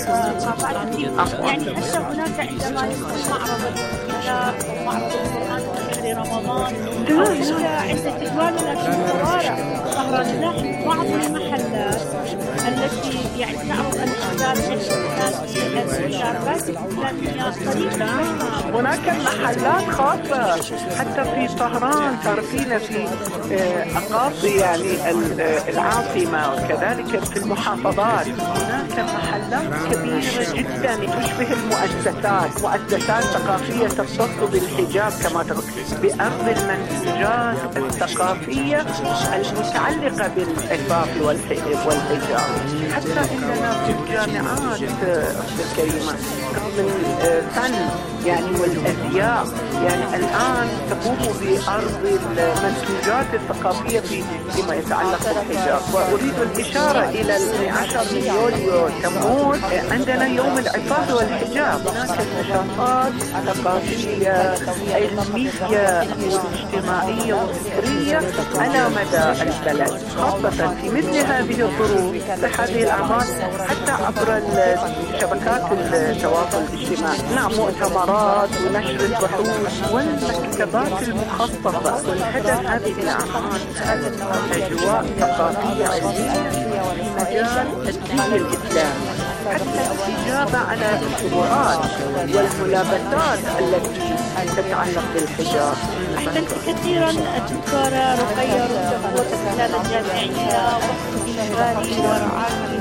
[SPEAKER 2] يعني حتى هناك عندما يكون معرض الكتاب ومعرض القرآن في شهر رمضان أو عند استقبالنا في الشوارع طهران، بعض المحلات التي يعني تعرض الكتاب الكتابات الإسلامية قريبة.
[SPEAKER 9] هناك محلات خاصة حتى في طهران، تعرفين في أقاصي يعني العاصمة وكذلك في المحافظات هناك محلات كبيرة جدا تشبه مؤسسات ثقافية تختص بالحجاب كما بأخذ المنتوجات الثقافية المتعلقة بالعفاف والحجاب. حتى إننا في الجامعات الكريمة قسم الفن يعني والأزياء يعني الآن تقوم بأرض المنتوجات الثقافية فيما يتعلق بالحجاب. وأريد الإشارة إلى 12 من يوليو تموز عندنا يوم العفاف والحجاب. هناك نشاطات ثقافية علمية واجتماعية وفكرية على مدى البلد، خاصة في مثل هذه الظروف في هذه الأعمال حتى عبر شبكات التواصل الاجتماعي. نعم، مؤتمرات ونشر البحوث والمكتبات المخصصة. والهدف هذه الأعمال أجواء ثقافية علمية في مجال الدين الإسلامي. حتى الإجابة على الشبهات والملابسات التي تتعلق بالحجاب.
[SPEAKER 2] أحسنت كثيرا الدكتورة رقية رستم الأستاذة الجامعية وإشغالي ورعاية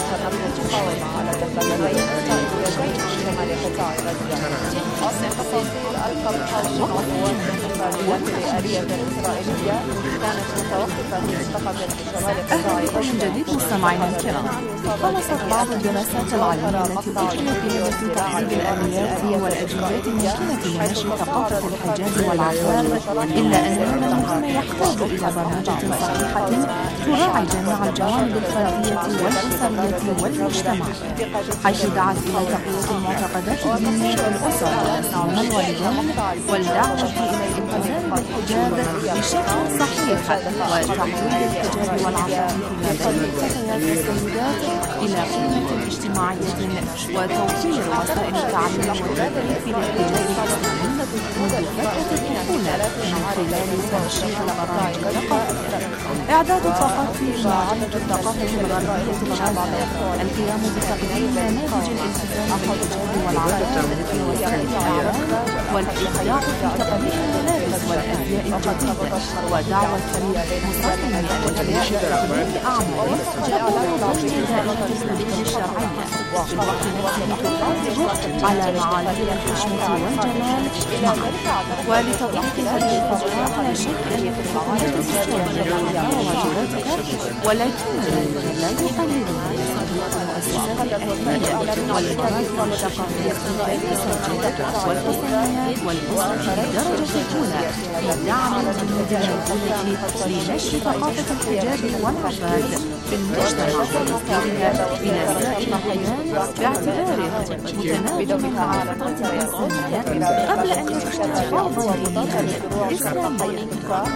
[SPEAKER 11] أهلا بكم من جديد مستمعينا الكرام. خلصت بعض الدراسات العلمية التي أجريت بهدف تقليل الآليات والأجهزة الممكنة لنشر ثقافة الحجاب والعفاف، إلا أن المنظومة يحتاج إلى برمجة صحيحة تراعي جميع الجوانب الفردية والأسرية والمجتمعية، حيث دعت إلى تقوية المعتقدات الدينية والأسر والأسنان والوالدين والدعوة إلى الالتزام بالحجاب بشكل صحيح وتحويل الحجاب والعفاف في بلاد الفتيات والسيدات إلى قيمة اجتماعية وتوفير وسائل التعليم والتدريب للحجاب الإسلامي منذ فترة الطفولة من خلال تنشيط البرامج الثقافية، إعداد طاقات معالجة الثقافة الغربية الغازية، القيام بتقديم نماذج الالتزام بالحجاب والعفاف في وسائل الإعلام، والإبداع في تقديم الملابس والأزياء الجديدة، ودعوة مصممي الأزياء لتقديم أعمال تقوم باقتداء التكنولوجيا الشرعية، في الوقت نفسه تحافظ على معايير الحشمة والجمال معا، ولتطبيق هذه الخطوات لا شك أن يتفق واجباتك، ولكننا لا يقلل من المؤسسات الأهلية والمراكز الثقافية والاقتصادية والحسنيات والأسرة بالدرجة الأولى بدعم المجهود المبذول لنشر ثقافة الحجاب والعفاف في المجتمع وتوصيلها إلى سائر الأحيان باعتباره متناول الفطرة الإنسانية قبل أن يكون فرضا دينيا إسلاميا.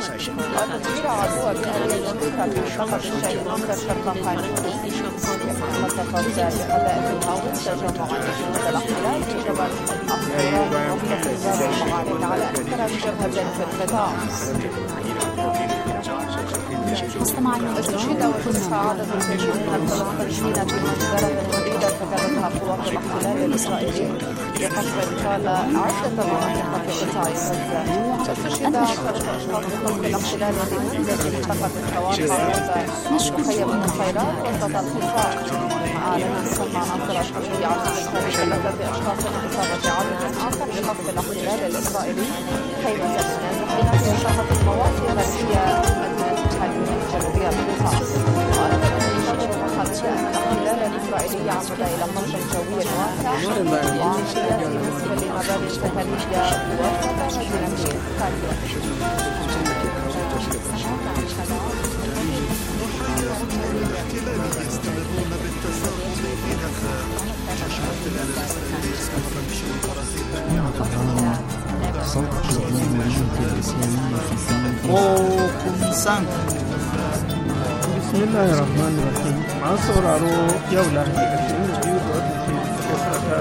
[SPEAKER 11] مستمعينا الكرام،
[SPEAKER 12] والسعادة تجيبها الفلسطينيين بمجزرة جديدة كتبتها قوات الاحتلال الإسرائيلي لقصف إدخال عدة مناطق في قطاع غزة. استشهد 10 أشخاص بقصف الاحتلال في منطقة الشواطئ مخيم الخيرات وسط القطاع. أعلن مسمى عناصر الحربية على إدخال 3 أشخاص وإصابة عدد آخر بقصف الاحتلال الإسرائيلي خيمة النازحين في منطقة المواصي الغربية جنوبية القطاع. وقالت المنظمة الخارجية أن الاحتلال الإسرائيلي عمد إلى قصف جوي واسع وعمليات بالنسبة لمباني سكنية وسط مدينة خارجية.
[SPEAKER 4] يستمرون بالتساقط في غزة. الاحتلال الإسرائيلي استمر بشروط
[SPEAKER 1] صوت الجمهورية الإسلامية في السنة.
[SPEAKER 13] بسم الله الرحمن الرحيم. مع sauraro yau Lahadi 22 ga watan shekara ta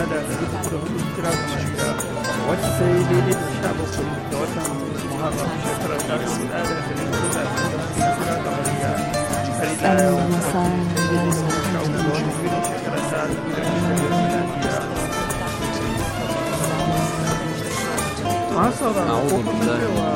[SPEAKER 13] 1996 wacce ta yi daidai da 17 ga watan Muharram shekara ta 1996 kamariya. Har ila yau wata daidai da 13 ga watan Yuli shekara ta 2025. مع sauraro ko kuma cewa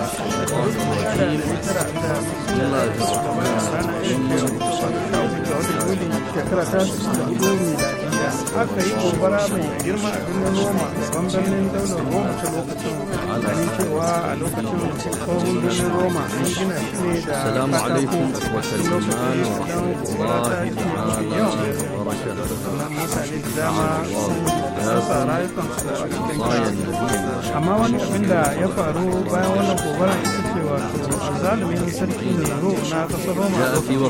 [SPEAKER 13] shekara ta 64 miladiya aka yi gobara mai girma a birnin Roma, babban birnin daular Roma ta lokacin, ganin cewa a lokacin tsohon birnin Roma an gina shi ne da katako lokacin don gobara ta ci mafi yawan sannan mutane da dama sun rasa rayukansu a cikin amma wani abin da ya faru bayan wannan gobara ita ce wato azalumin sarki Nero na kasar Roma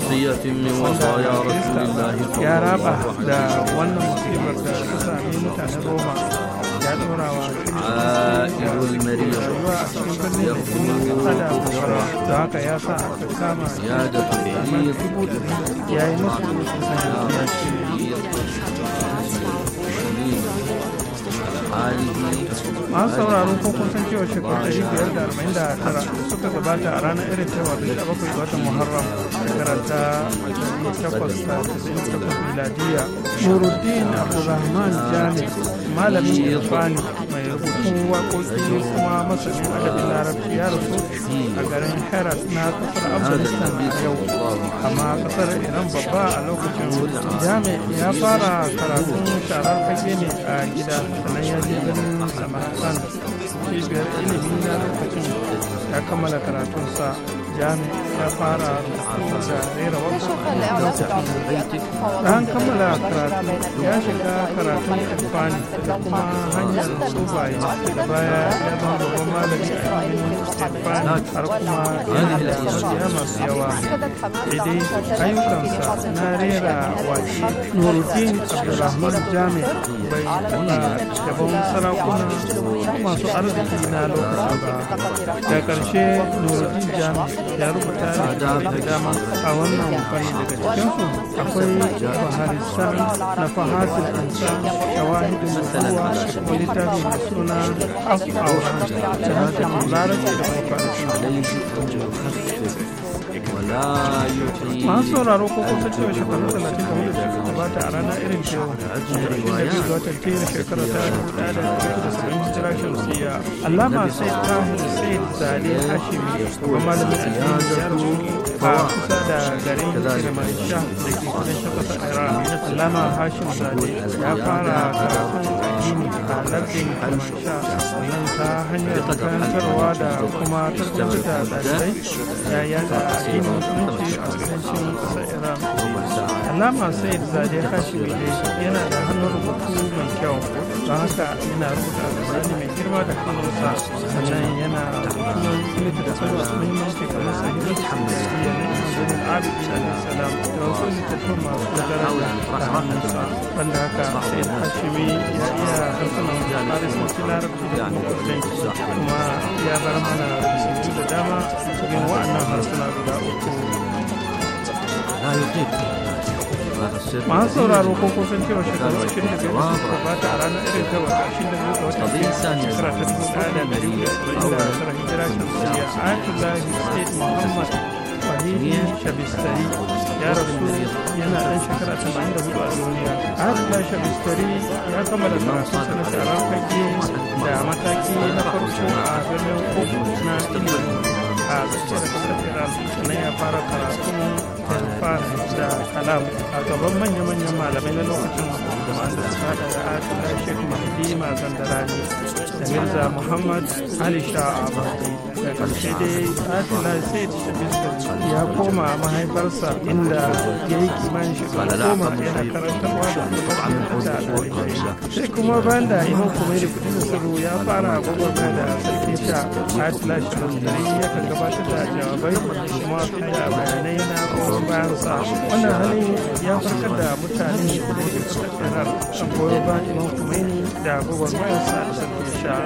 [SPEAKER 13] ya raba da wannan musibar da ta sami mutanen Roma, ya dora wa rayuwa a cikin birnin da hada gobara, da haka ya sa aka kama kamar 100,000 ya yi musu masu sauraro ko kun san cewa shekaru 549 da suka gabata a ranar irin ta wato 17 ga watan Muharram shekara ta 1898 miladiya, Nuruddin Abdulrahman Jami, malamin Irfani mai rubutun waƙoƙi kuma masanin adabin Larabci, ya rasu a garin Herat na kasar Afghanistan a yau, amma kasar Iran babba a lokacin. Jami ya fara karatun sharar fage ne a gida, sannan ya je birnin Samarkand, cibiyar ilimi na lokacin. Ya kammala karatunsa. Jami ya fara rubutu da rera waƙoƙi. Bayan kammala karatu ya shiga karatun Irfani da kuma hanyar sufaye, daga baya ya zama babban malami a ilimin Irfani har kuma yana da mabiya masu yawa. Daidai ayyukansa na rera waƙe, Nuruddin Abdulrahman Jami bai taɓa gaban sarakuna masu arziki na lokacin ba. Da ƙarshe Nuruddin Jami ya rubuta da dama a wannan fanni, daga cikinsu akwai Baharisan na Fahatul Insan, Shawahidun Nubuwa, ko littafi mai suna Af-Auran da harshen Larabci da kuma Faransanci. Masu sauraro ko kusa cewa shekaru 34 da suka gabata a ranar irin cewa da watan tera shekara ta 1970 hijira shamsiyya, Allama Said Tahir Said Zade Hashimi, kuma malamin addini, ya rasu a kusa da garin Kirmansha da ke kudancin ƙasar Iran. Allama Hashim Zade ya fara karatun addini a lardin Kirmansha, sannan ta hanyar karantarwa da kuma tarbiyyar da ɗalibai ya yada addinin musulunci a kudancin ƙasar Iran. Allama Said Zade Hashimi yana da hannun rubutu mai kyau, don haka yana rubuta alƙur'ani mai girma da hannunsa, sannan yana rubutun littattafai masu muhimmanci kamar Sahihul Bukhari na Ibn Abidin alayhi salam da wasu littattafai masu daraja da hannunsa. Banda haka Said Hashimi ya iya harsunan Farisanci, Larabci da kuma Kurdanci, kuma ya bar mana rubutu da dama cikin wa'annan harsuna guda uku. Masu sauraro ko kusan cewa shekaru 25 da suka gabata a ranar irin ta wata 22 ga watan shekara ta 1979 hijira shamsiyya, Ayatollah Said Muhammad Wahidi Shabistari ya rasu yana ɗan shekara 84 a duniya. Ayatollah Shabistari ya kammala karatunsa na sharar fage da mataki na farko a birnin Kufu na ilimi a tsakiyar kasar Iran, sannan ya fara karatun Irfan da Kalam a gaban manya-manyan malamai na lokacin, wanda suka hada da Ayatollah Sheikh Mahdi Mazandarani da Mirza Muhammad Ali Shah Abadi. Da ƙarshe dai Ayatollah Said Shabistari ya koma mahaifarsa, inda ya yi kimanin shekaru 10 yana karantarwa da kuma da ɗalibai. Sai kuma bayan da Imam Khomeini Kudus Sirru ya fara gwagwarmaya da sarki Shah, Ayatollah Shabistari yakan gabatar da jawabai kuma da bayanai na goyon bayansa. Wannan halin ya farkar da mutane da ke kasar Iran kan goyon bayan Imam Khomeini da gwagwarmayarsa da sarki Shah.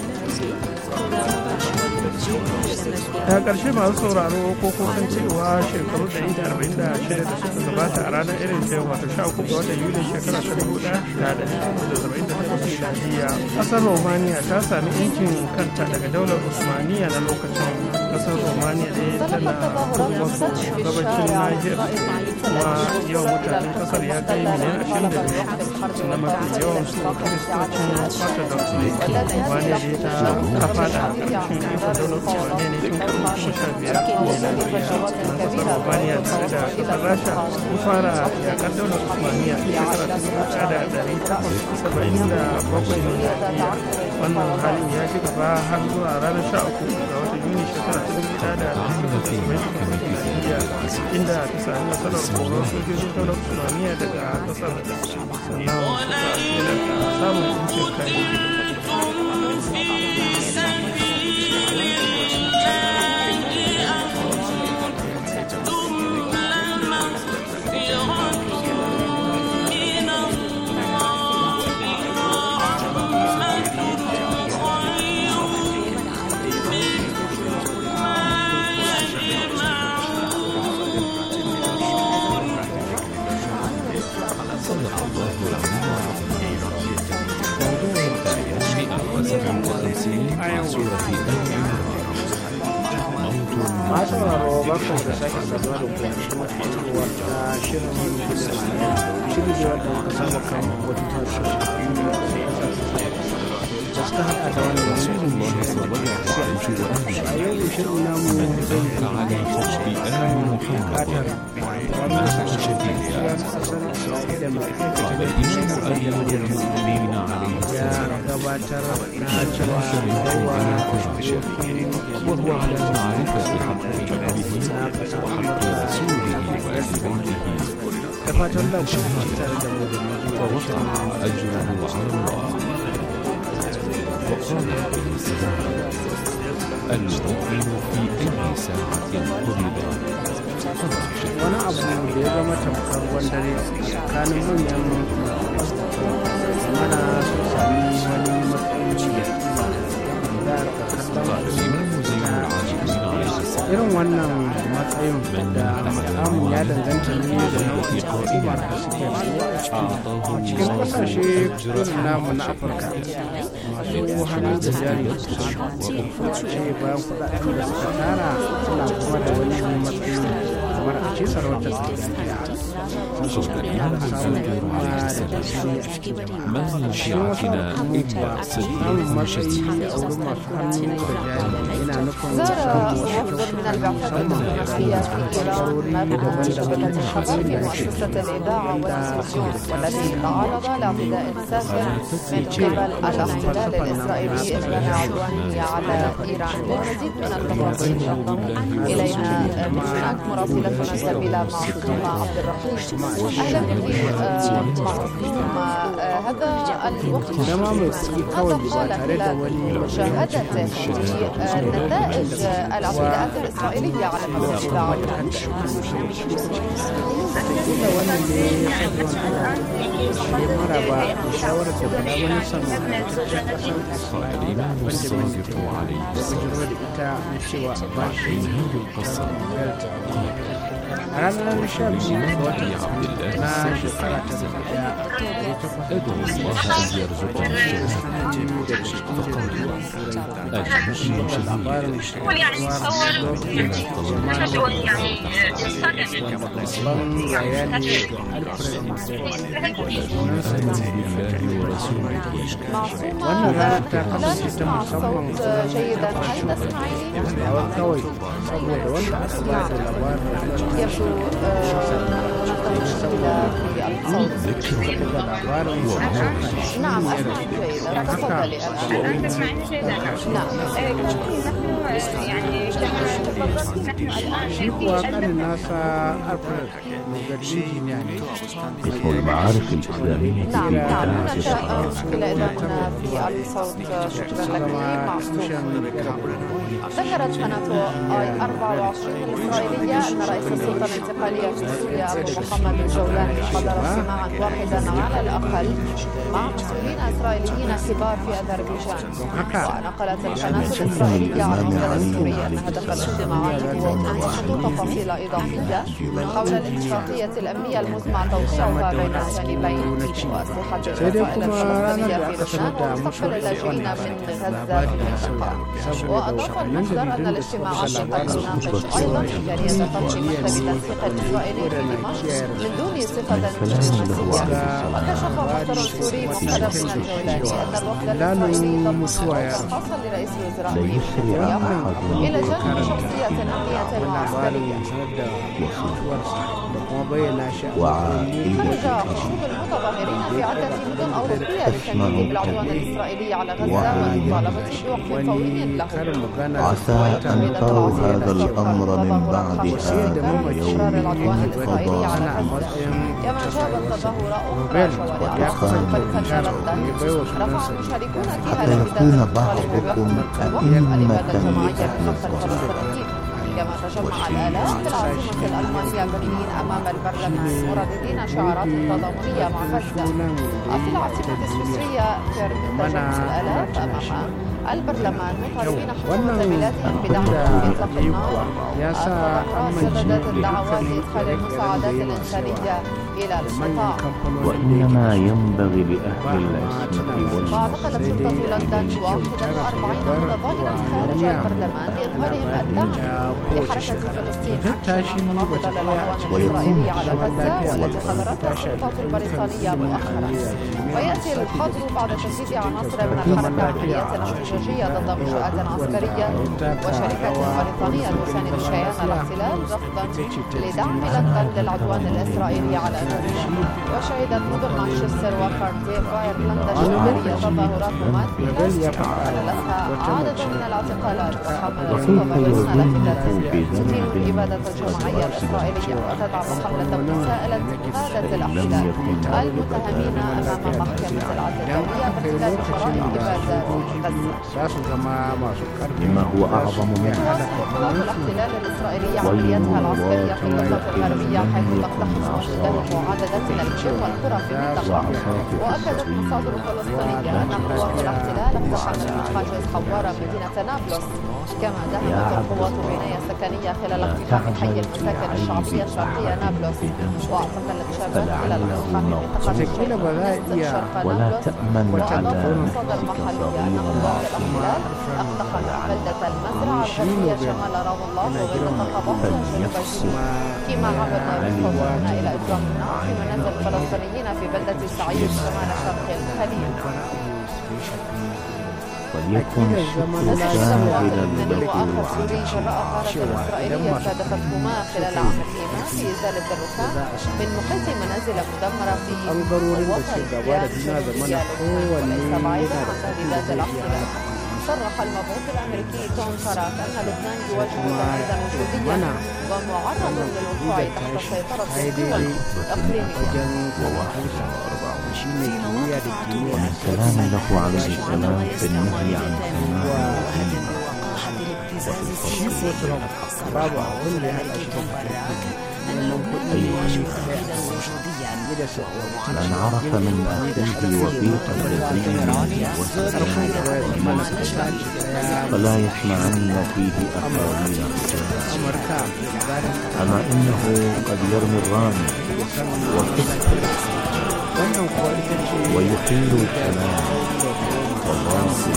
[SPEAKER 13] Da ƙarshe masu sauraro ko kusan cewa shekaru 146 da suka gabata a ranar irin ta wato 13 ga watan Yuli shekara ta 1978 miladiya, ƙasar Romania ta sami yankin kanta daga daular Usmaniya na lokacin. Ƙasar Romania dai tana kudu maso gabacin nahiyar, kuma yawan mutanen ƙasar ya kai miliyan 22, na mafi yawan su kiristocin Orthodox ne. Romania dai ta fada a ƙarshen ikon daular Usmaniya ne tun karni 15 miladiya. Ƙasar Romania tare da ƙasar Rasha sun fara yaƙar daular Usmaniya shekara ta 1877 miladiya. Wannan halin ya ci gaba har zuwa ranar 13 ga watan Yuni shekara ta 1970 miladiya, inda ta sami nasarar koron sojojin daular Usmaniya daga ƙasar, sannan suka shelanta samun incin kai. masu sauraro barkan da sake saduwa da kuma cikin wata shirin shiri da wanda muka saba kan wata tasiri da suka haɗa da wannan shirin a yau shirin namu zai yi kan bukatar wannan sashen kasar isra'ila mai ya gabatar na cewa kowa da fatan da kuma tare da mu da
[SPEAKER 14] فوقع أجره على الله وقال المؤمن في أي ساعة قرب
[SPEAKER 13] wani abu da ya zama tamkar wandare tsakanin manyan mana su sami wani matsayi da irin wannan matsayin da makamun ya danganta ne da nau'in al'ummar da suke rayuwa a cikin kasashe irin namu na afirka masu hannu da jari ce bayan kudaden da suka tara suna kuma da wani matsayi kamar a ce sarautar gargajiya
[SPEAKER 14] ما من شيعتنا إلا سبيل
[SPEAKER 13] matsayi a wurin masu hannu da jari yana nufin samun
[SPEAKER 12] أفضل من البعثات الدبلوماسية في إيران ما كانت شبكة الخبر في مؤسسة الإذاعة والتلفزيون والتي تعرض لاعتداء سافر من قبل الاحتلال الإسرائيلي إعلان عدوانية على إيران. للمزيد من التفاصيل ينضم إلينا هناك مراسلتنا الزميلة معصومة عبد الرحيم. أهلا بك معصومة. هذا الوقت ماذا قال خلال مشاهدته لنتائج الاعتداءات الإسرائيلية على مدى الإذاعة
[SPEAKER 14] الإمام الصادق عليه السلام هذه القصة
[SPEAKER 13] ranar 12 ga watan na shekara ta
[SPEAKER 14] أدعو الله أن يرزقنا الشهادة المؤمن
[SPEAKER 12] جيدا. هل تسمعيني؟ يبدو هناك مشكلة في الصوت. نعم أسمعك جيدا. تفضلي الآن. نعم.
[SPEAKER 14] اسم المعارف الإسلامية
[SPEAKER 12] نعم هناك مشكلة إذا هنا في الصوت. شكرا لك معصوم. ذكرت قناة آي 24 الإسرائيلية أن رئيس السلطة الانتقالية في سوريا أبو محمد الجولاني حضر اجتماعا واحدا على الأقل مع مسؤولين إسرائيليين كبار في أذربيجان. ونقلت القناة الإسرائيلية عن المنبر السوري أن هدف الاجتماعات هو مناقشة تفاصيل إضافية حول الاتفاقية الأمنية المزمع توقيعها بين الجانبين وأسلحة الرسائل المستقبلية في لبنان ومستقبل اللاجئين من غزة في المنطقة. وأضاف المصدر أن الاجتماعات قد تناقش أيضا إمكانية فتح مكتب تنسيق الإسرائيلي في دمشق من دون صفة جاسوسية. وكشف مصدر سوري مقترب من الجولاني أن الوفد الإسرائيلي ضم خاصا لرئيس الوزراء إلى جانب شخصية أمنية وعسكرية. خرج خطوط المتظاهرين في عدة مدن أوروبية للتنديد بالعدوان الإسرائيلي على غزة والمطالبة بوقف فوري له.
[SPEAKER 15] عسى أن تروا هذا الأمر من بعد هذا اليوم الفضائي
[SPEAKER 12] كما جابت تظاهرات أخرى شوارع خلف الشرطة رفع المشاركون فيها
[SPEAKER 15] يكون بعضكم أئمة للصلاة.
[SPEAKER 12] كما تجمع الآلاف في العاصمة الألمانية برلين أمام البرلمان مرددين شعارات تضامنية مع غزة. في العاصمة السويسرية كيرن تجمع الآلاف أمام البرلمان مطالبين حكومة بلادهم بدعم إطلاق النار. سددت الدعوات لإدخال المساعدات الإنسانية إلى القطاع.
[SPEAKER 15] وإنما ينبغي لأهل العصمة
[SPEAKER 12] واعتقلت شرطة لندن 41 متظاهرا خارج البرلمان لإظهارهم الدعم لحركة فلسطين المناضلة للعدوان الإسرائيلي على غزة والتي خبرتها السلطات البريطانية مؤخرا. ويأتي الحظر بعد تشديد عناصر من الحركة عمليات احتجاجية ضد منشآت عسكرية وشركات بريطانية تساند شيان الاحتلال رفضا لدعم لندن للعدوان الإسرائيلي على غزة. وشهدت مدن مانشستر وكارديف وايرلندا الشمالية تظاهرات مماثلة شكلتها عدد من الاعتقالات وحملات تظاهرون لافتات تدين الإبادة الجماعية الإسرائيلية وتدعم حملة مساءلة قادة الاحتلال المتهمين أمام محكمة العدل الدولية باحتلال شرائع إبادة غزة.
[SPEAKER 15] مما هو أعظم منه
[SPEAKER 12] قوات الاحتلال الإسرائيلية عملياتها العسكرية في الضفة الغربية حيث تقتحم وتدمر عددا من المدن والقرى في المنطقة. وأكدت مصادر فلسطينية أن قوات الاحتلال اقتحمت من حاجز حوارة مدينة نابلس. كما دهمت القوات بناية سكنية خلال اقتحام حي المساكن الشعبية الشرقية نابلس. واعتقلت شابا خلال اقتحام منطقة الشيخ شرق نابلس. وأضافت مصادر محلية أن قوات الاحتلال اقتحمت بلدة المزرعة الغربية شمال رام الله ومنطقة بحر جنوب الجنوب. فيما عمد المفوضون إلى إطلاق النار في منازل الفلسطينيين في بلدة سعيد شمال شرق الخليل.
[SPEAKER 15] وليكن الشكر ساهلا له
[SPEAKER 12] سوري جراء غارة إسرائيلية استهدفت حماة خلال عمل حماة في إزالة الركام من محيط منازل مدمرة في وطن وليس بعيدا عن تهديدات الاحتلال. صرح المبعوث الأمريكي توم كاراك أن لبنان يواجه تهديدا وجوديا ومعرض للوقوع تحت سيطرة الدول الإقليمية.
[SPEAKER 15] والسلام له عليه السلام في النهي عن من عرف من أخيه وثيق الذين فلا يسمعن فيه أقاويل أما إنه قد يرمي الرامي ويطيل الكلام والواصل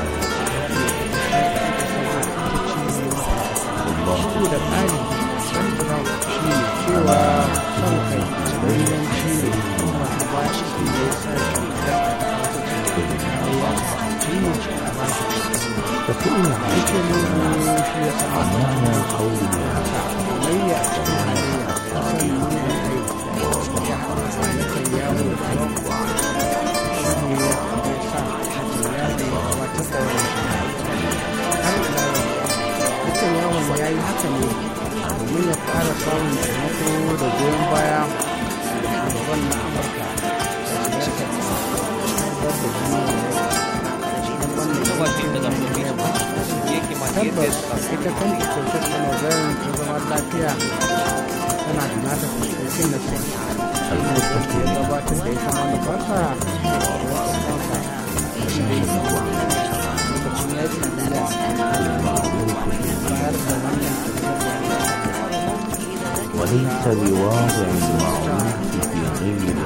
[SPEAKER 15] فسئل عن معنى قوله
[SPEAKER 13] domin ya ƙara samun taimako da goyon baya da shugaban na amurka tabbas ita kanta kyautar ta nazarin ta zama lafiya tana da nata fuskokin da su gabatar da ita manufarsa lokacin yakin duniya bayar da wannan
[SPEAKER 15] وليس بواضع المعروف في غير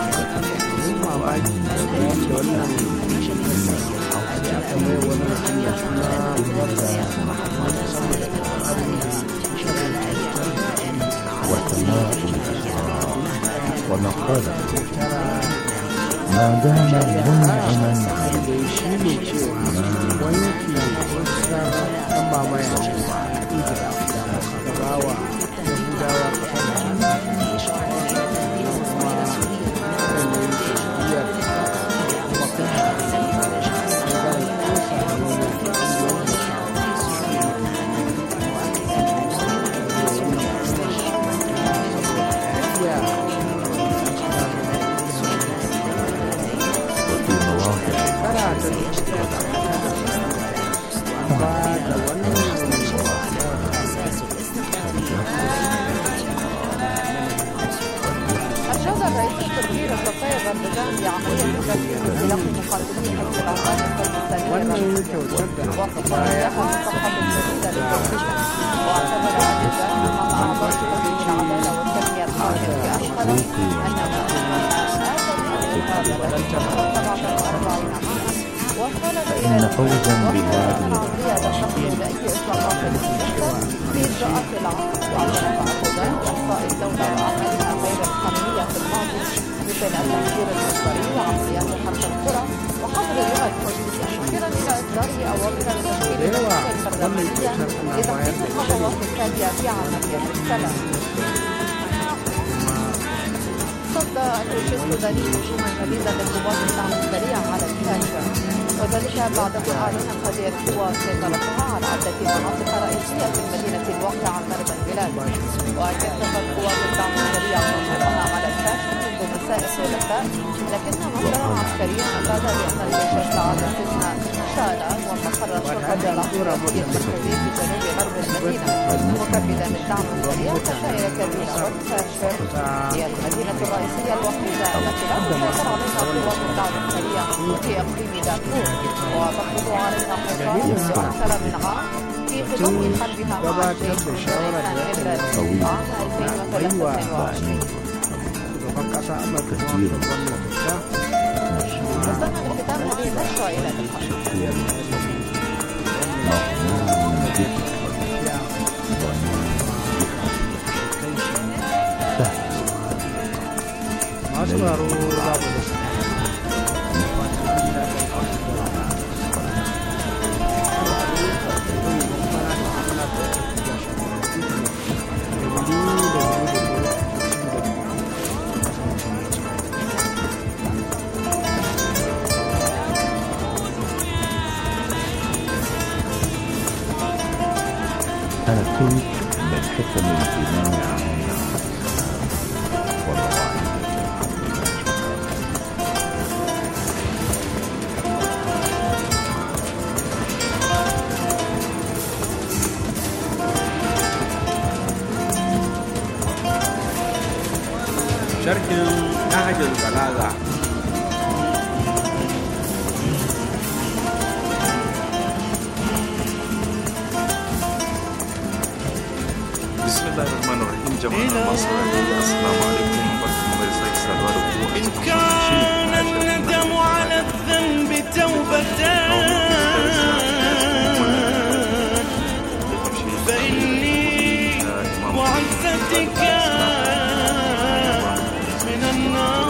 [SPEAKER 15] وسماء الأسرار ومقالة ما دام منعما
[SPEAKER 12] أشاد الرئيس التركي رجب طيب أردوغان بعملية تجارية انطلاق مقاتلي حزب العقاد الفلسطيني
[SPEAKER 9] wannan kyautar da baya
[SPEAKER 15] فإن فوزا بهذه
[SPEAKER 12] مثل التفكير المصدري وعمليات حرب القرى وحظر اللغة الكردية مشيرا إلى إصدار أوامر لتشكيل الجمهورية البرلمانية لتخطيط الخطوات التالية في عملية السلام. صد الجيش السوداني هجوما جديدا لقوات الدعم السريع على الكاشف، وذلك بعد أعلن هذه القوات سيطرتها على عدة مناطق رئيسية في المدينة الواقعة غرب البلاد. وكشفت قوات الدعم السريع هجومها على الكاشف منذ مساء الثلاثاء، لكن مصدرا عسكريا أفاد بأن الجيش استعاد سجن شالا ومقر الشرطة العسكرية المركزي في جنوب غرب المدينة، مكبدا الدعم السريع خسائر كبيرة. والكاشف هي المدينة الرئيسية الوحيدة التي لا تسيطر عليها قوات الدعم السريع في إقليم دارفور، وتفرض عليها حصار أكثر من عام في خضم حربها مع الجيش من ابريل عام 2023. وصلنا لختام هذه النشرة إلى
[SPEAKER 15] أنا كنت من حكم الإمام عليه
[SPEAKER 16] شرح نهج البلاغة.
[SPEAKER 8] بسم الله الرحمن الرحيم. جماعة مصر السلام عليكم ورحمة الله وبركاته.
[SPEAKER 17] إن كان الندم على الذنب توبتان فإني وعزتك من النار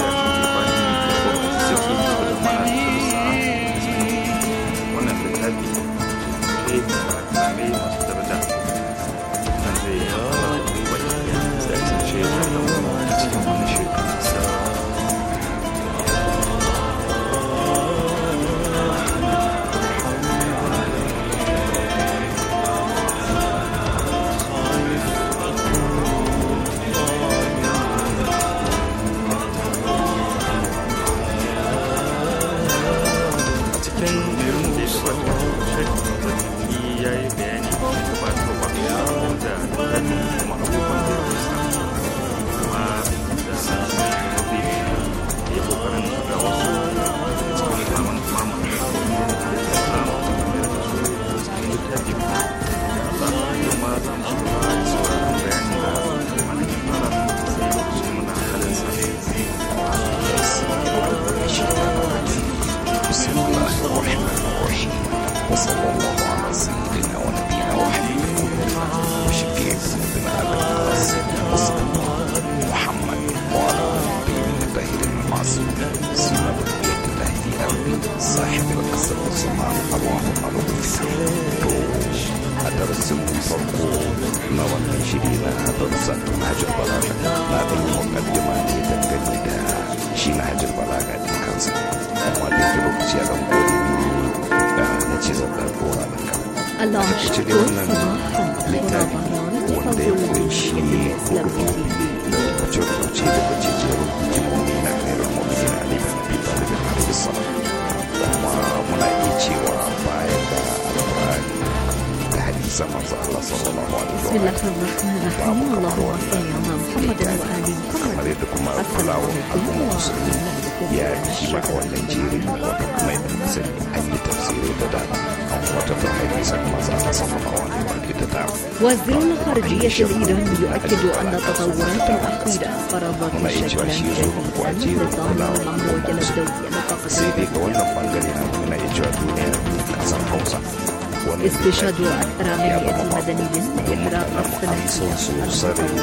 [SPEAKER 18] zaman Allah sallallahu alaihi
[SPEAKER 2] بسم الله الرحمن الرحيم اللهم صل على محمد وآل
[SPEAKER 18] kamar yadda kuma kulawar al'umma musulmi ya kima a wannan jeri wato kuma yadda musulmi an yi tafsirai da dama an wata ta hadisan masu Allah sallallahu alaihi da dama.
[SPEAKER 2] وزير الخارجية الإيراني يؤكد أن التطورات الأخيرة فرضت شكلا جديدا للنظام المموج الدولي المقاطع.
[SPEAKER 18] sai dai ga wannan bangare na muna iya cewa duniya kasar Hausa
[SPEAKER 2] استشهاد أكثر من 100 مدني لإحراق الفلسطينيين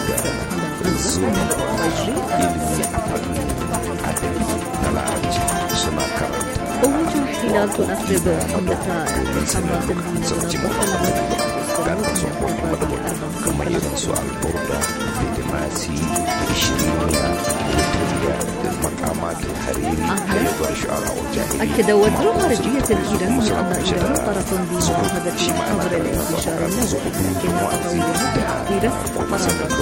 [SPEAKER 2] قوات الاحتلال تنفذ حملة حملات
[SPEAKER 18] kamar irin su alburda da dimasi da shiriniya da makamat hariri da yabar shu'ara wajen
[SPEAKER 2] أكد وزير خارجية الإيران أن إيران طرف بمعاهدة حظر الانتشار النووي لكن التطورات الأخيرة فرضت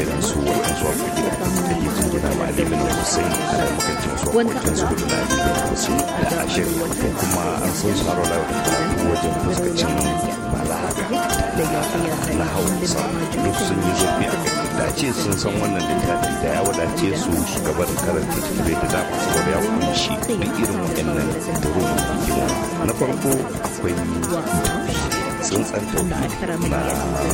[SPEAKER 18] da ce sun san wannan littafi da ya wadace su gabar karanta turai da dama saboda ya kunshi duk irin waɗannan durun hikima na farko akwai tsantsan tauhidi na